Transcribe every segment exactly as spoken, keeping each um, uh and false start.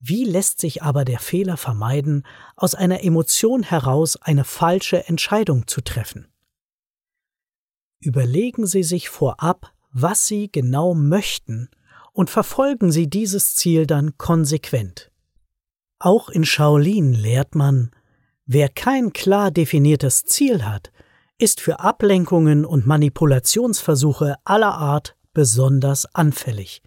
Wie lässt sich aber der Fehler vermeiden, aus einer Emotion heraus eine falsche Entscheidung zu treffen? Überlegen Sie sich vorab, was Sie genau möchten, und verfolgen Sie dieses Ziel dann konsequent. Auch in Shaolin lehrt man, wer kein klar definiertes Ziel hat, ist für Ablenkungen und Manipulationsversuche aller Art besonders anfällig.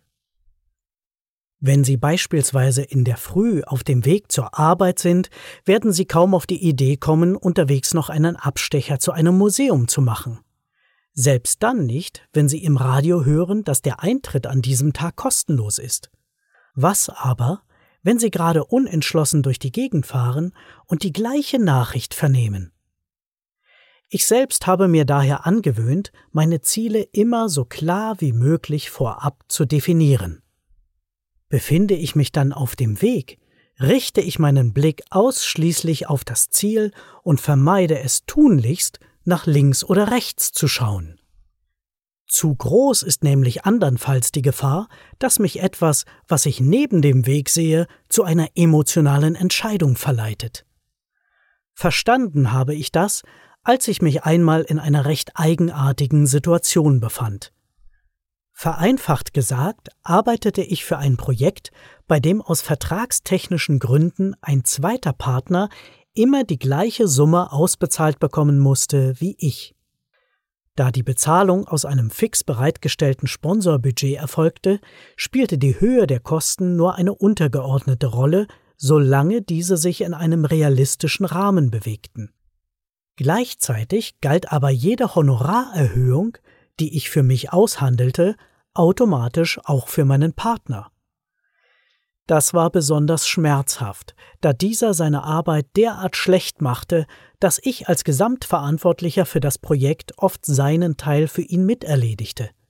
Wenn Sie beispielsweise in der Früh auf dem Weg zur Arbeit sind, werden Sie kaum auf die Idee kommen, unterwegs noch einen Abstecher zu einem Museum zu machen. Selbst dann nicht, wenn Sie im Radio hören, dass der Eintritt an diesem Tag kostenlos ist. Was aber, wenn Sie gerade unentschlossen durch die Gegend fahren und die gleiche Nachricht vernehmen? Ich selbst habe mir daher angewöhnt, meine Ziele immer so klar wie möglich vorab zu definieren. Befinde ich mich dann auf dem Weg, richte ich meinen Blick ausschließlich auf das Ziel und vermeide es tunlichst, nach links oder rechts zu schauen. Zu groß ist nämlich andernfalls die Gefahr, dass mich etwas, was ich neben dem Weg sehe, zu einer emotionalen Entscheidung verleitet. Verstanden habe ich das, als ich mich einmal in einer recht eigenartigen Situation befand. Vereinfacht gesagt, arbeitete ich für ein Projekt, bei dem aus vertragstechnischen Gründen ein zweiter Partner immer die gleiche Summe ausbezahlt bekommen musste wie ich. Da die Bezahlung aus einem fix bereitgestellten Sponsorbudget erfolgte, spielte die Höhe der Kosten nur eine untergeordnete Rolle, solange diese sich in einem realistischen Rahmen bewegten. Gleichzeitig galt aber jede Honorarerhöhung, die ich für mich aushandelte, automatisch auch für meinen Partner. Das war besonders schmerzhaft, da dieser seine Arbeit derart schlecht machte, dass ich als Gesamtverantwortlicher für das Projekt oft seinen Teil für ihn miterledigte.